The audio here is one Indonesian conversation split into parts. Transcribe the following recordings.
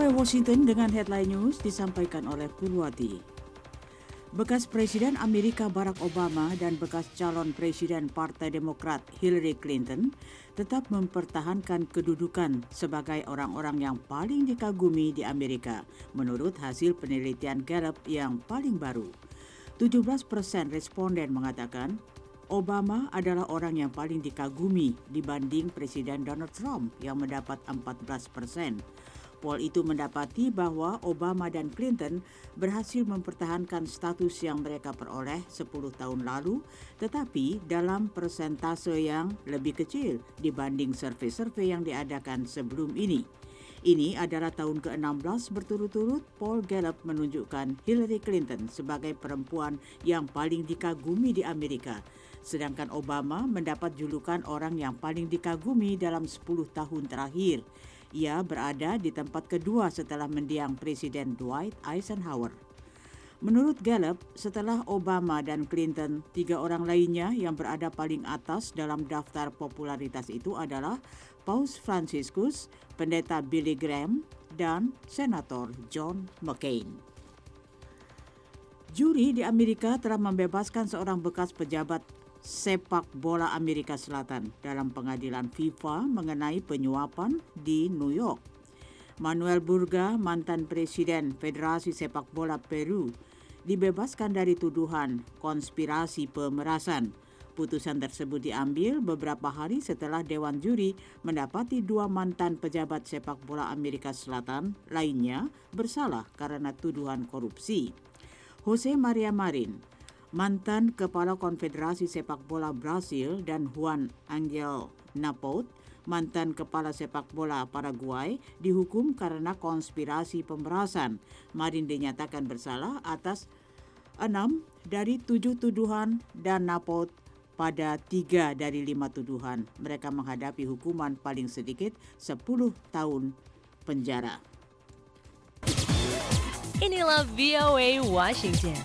VOA Washington dengan headline news disampaikan oleh Purwati. Bekas Presiden Amerika Barack Obama dan bekas calon Presiden Partai Demokrat Hillary Clinton tetap mempertahankan kedudukan sebagai orang-orang yang paling dikagumi di Amerika menurut hasil penelitian Gallup yang paling baru. 17% responden mengatakan Obama adalah orang yang paling dikagumi dibanding Presiden Donald Trump yang mendapat 14%. Poll itu mendapati bahwa Obama dan Clinton berhasil mempertahankan status yang mereka peroleh 10 tahun lalu, tetapi dalam persentase yang lebih kecil dibanding survei-survei yang diadakan sebelum ini. Ini adalah tahun ke-16 berturut-turut poll Gallup menunjukkan Hillary Clinton sebagai perempuan yang paling dikagumi di Amerika, sedangkan Obama mendapat julukan orang yang paling dikagumi dalam 10 tahun terakhir. Ia berada di tempat kedua setelah mendiang Presiden Dwight Eisenhower. Menurut Gallup, setelah Obama dan Clinton, 3 orang lainnya yang berada paling atas dalam daftar popularitas itu adalah Paus Franciscus, Pendeta Billy Graham, dan Senator John McCain. Juri di Amerika telah membebaskan seorang bekas pejabat sepak bola Amerika Selatan dalam pengadilan FIFA mengenai penyuapan di New York. Manuel Burga, mantan Presiden Federasi Sepak Bola Peru, dibebaskan dari tuduhan konspirasi pemerasan. Putusan tersebut diambil beberapa hari setelah Dewan Juri mendapati 2 mantan pejabat sepak bola Amerika Selatan lainnya bersalah karena tuduhan korupsi. Jose Maria Marin, mantan Kepala Konfederasi Sepak Bola Brasil, dan Juan Angel Napot, mantan Kepala Sepak Bola Paraguay, dihukum karena konspirasi pemerasan. Marin dinyatakan bersalah atas 6 dari 7 tuduhan dan Napot pada 3 dari 5 tuduhan. Mereka menghadapi hukuman paling sedikit 10 tahun penjara. Inilah VOA Washington.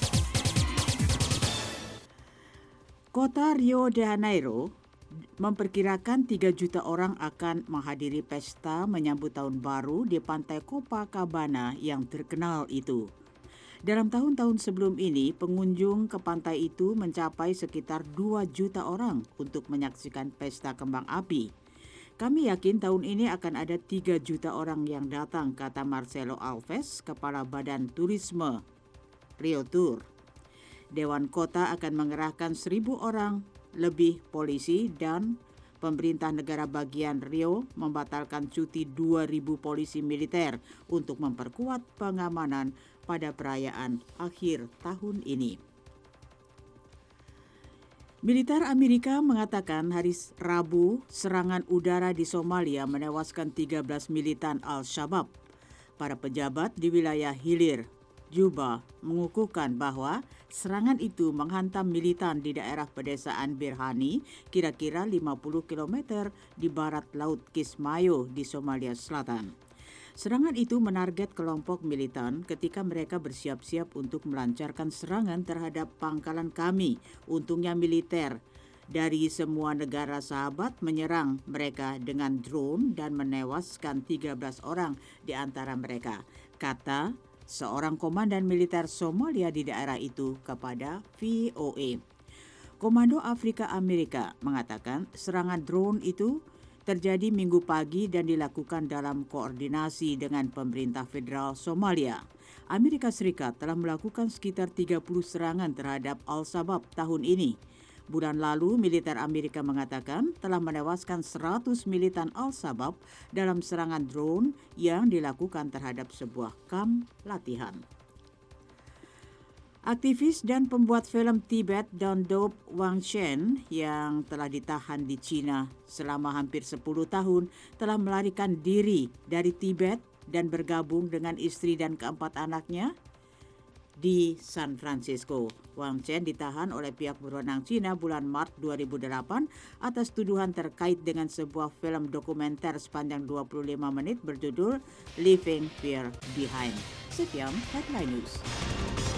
Kota Rio de Janeiro memperkirakan 3 juta orang akan menghadiri pesta menyambut tahun baru di pantai Copacabana yang terkenal itu. Dalam tahun-tahun sebelum ini, pengunjung ke pantai itu mencapai sekitar 2 juta orang untuk menyaksikan pesta kembang api. Kami yakin tahun ini akan ada 3 juta orang yang datang, kata Marcelo Alves, Kepala Badan Turisme Rio Tour. Dewan Kota akan mengerahkan 1.000 orang lebih polisi dan pemerintah negara bagian Rio membatalkan cuti 2.000 polisi militer untuk memperkuat pengamanan pada perayaan akhir tahun ini. Militer Amerika mengatakan hari Rabu serangan udara di Somalia menewaskan 13 militan Al-Shabaab. Para pejabat di wilayah hilir Juba mengukuhkan bahwa serangan itu menghantam militan di daerah pedesaan Birhani, kira-kira 50 km di barat Laut Kismayo di Somalia Selatan. Serangan itu menarget kelompok militan ketika mereka bersiap-siap untuk melancarkan serangan terhadap pangkalan kami. Untungnya militer dari semua negara sahabat menyerang mereka dengan drone dan menewaskan 13 orang di antara mereka, kata seorang komandan militer Somalia di daerah itu kepada VOA. Komando Afrika Amerika mengatakan serangan drone itu terjadi Minggu pagi dan dilakukan dalam koordinasi dengan pemerintah federal Somalia. Amerika Serikat telah melakukan sekitar 30 serangan terhadap Al-Shabaab tahun ini. Bulan lalu, militer Amerika mengatakan telah menewaskan 100 militan Al-Shabaab dalam serangan drone yang dilakukan terhadap sebuah kamp latihan. Aktivis dan pembuat film Tibet Don Dop Wang Shen yang telah ditahan di China selama hampir 10 tahun telah melarikan diri dari Tibet dan bergabung dengan istri dan keempat anaknya di San Francisco. Wang Chen ditahan oleh pihak berwenang China bulan Maret 2008 atas tuduhan terkait dengan sebuah film dokumenter sepanjang 25 menit berjudul Leaving Fear Behind. Sekian Headline News.